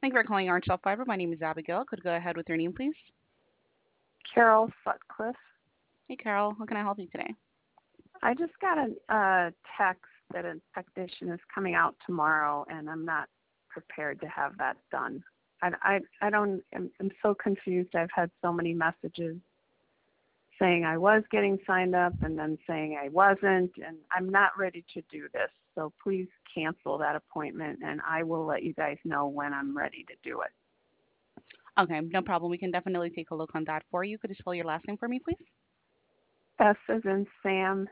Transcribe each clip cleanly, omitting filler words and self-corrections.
Thank you for calling Arch Fiber. My name is Abigail. Could go ahead with your name, please? Carol Sutcliffe. Hey, Carol. How can I help you today? I just got a text that a technician is coming out tomorrow, and I'm not prepared to have that done. I'm so confused. I've had so many messages saying I was getting signed up and then saying I wasn't, and I'm not ready to do this. So please cancel that appointment, and I will let you guys know when I'm ready to do it. Okay, no problem. We can definitely take a look on that for you. Could you spell your last name for me, please? S as in Sam,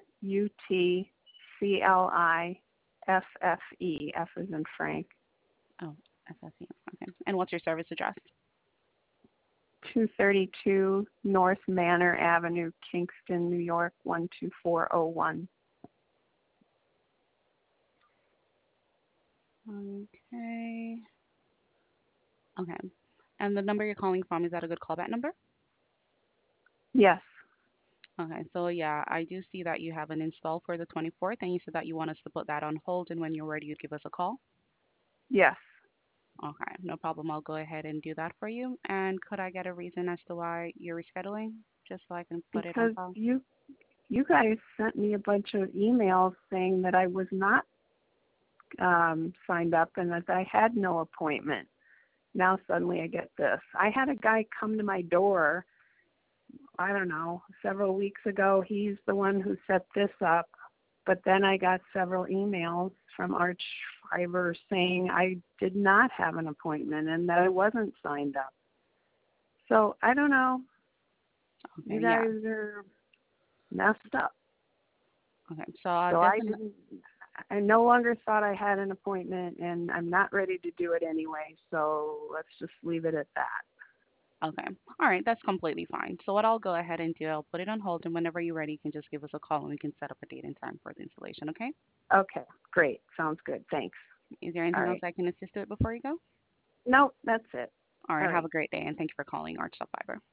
UTCLIFFE, F as in Frank. Oh, SSE. Okay. And what's your service address? 232 North Manor Avenue, Kingston, New York, 12401. Okay. Okay. And the number you're calling from, is that a good callback number? Yes, Okay. So yeah, I do see that you have an install for the 24th, and you said that you want us to put that on hold, and when you're ready, you'd give us a call. yes. Okay, no problem. I'll go ahead and do that for you. And could I get a reason as to why you're rescheduling, just so I can put it on Because file? you guys sent me a bunch of emails saying that I was not signed up and that I had no appointment. Now suddenly I get this. I had a guy come to my door, I don't know, several weeks ago. He's the one who set this up. But then I got several emails from Arch Fiber saying I did not have an appointment and that I wasn't signed up. So I don't know. You Okay, yeah. guys are messed up. Okay, so So definitely. I no longer thought I had an appointment, and I'm not ready to do it anyway. So let's just leave it at that. Okay, all right, that's completely fine. So what I'll go ahead and do, I'll put it on hold, and whenever you're ready, you can just give us a call, and we can set up a date and time for the installation. Okay? Okay, great. Sounds good. Thanks. Is there All anything else right. I can assist with before you go? No, that's it. All All right, have right. a great day, and thank you for calling Arch Fiber.